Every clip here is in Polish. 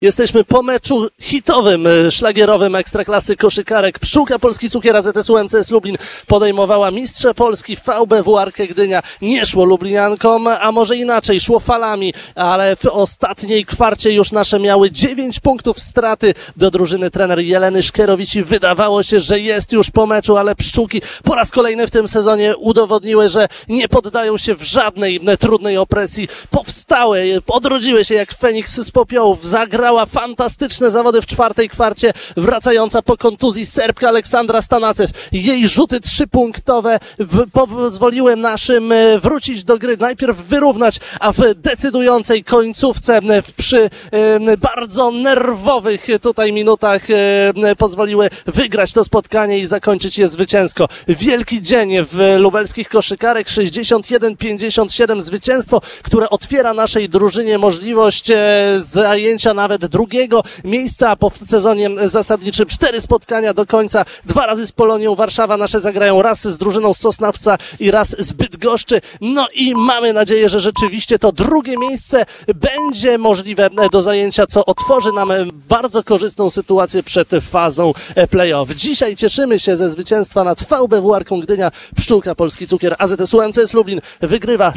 Jesteśmy po meczu hitowym, szlagierowym Ekstraklasy koszykarek. Pszczółka Polski Cukier AZS-u MCS Lublin podejmowała mistrze Polski VBW Arkę Gdynia. Nie szło lubliniankom, a może inaczej, szło falami, ale w ostatniej kwarcie już nasze miały 9 punktów straty do drużyny trener Jeleny Szkierowici. Wydawało się, że jest już po meczu, ale pszczółki po raz kolejny w tym sezonie udowodniły, że nie poddają się w żadnej trudnej opresji. Powstały, odrodziły się jak Feniks z popiołów, zagrały fantastyczne zawody w czwartej kwarcie, wracająca po kontuzji Serbka Aleksandra Stanacew. Jej rzuty 3-punktowe pozwoliły naszym wrócić do gry, najpierw wyrównać, a w decydującej końcówce przy bardzo nerwowych tutaj minutach pozwoliły wygrać to spotkanie i zakończyć je zwycięsko. Wielki dzień w lubelskich koszykarek, 61-57 zwycięstwo, które otwiera naszej drużynie możliwość zajęcia nawet drugiego miejsca, a po sezonie zasadniczym 4 spotkania do końca, 2 razy z Polonią Warszawa nasze zagrają, raz z drużyną z Sosnowca i raz z Bydgoszczy. No i mamy nadzieję, że rzeczywiście to drugie miejsce będzie możliwe do zajęcia, co otworzy nam bardzo korzystną sytuację przed fazą play-off. Dzisiaj cieszymy się ze zwycięstwa nad VBW Arką Gdynia. Pszczółka Polski Cukier AZS-u MCS Lublin wygrywa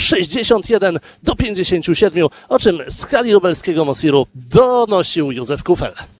61-57, o czym z hali lubelskiego Mosiru donosił Józef Kufel.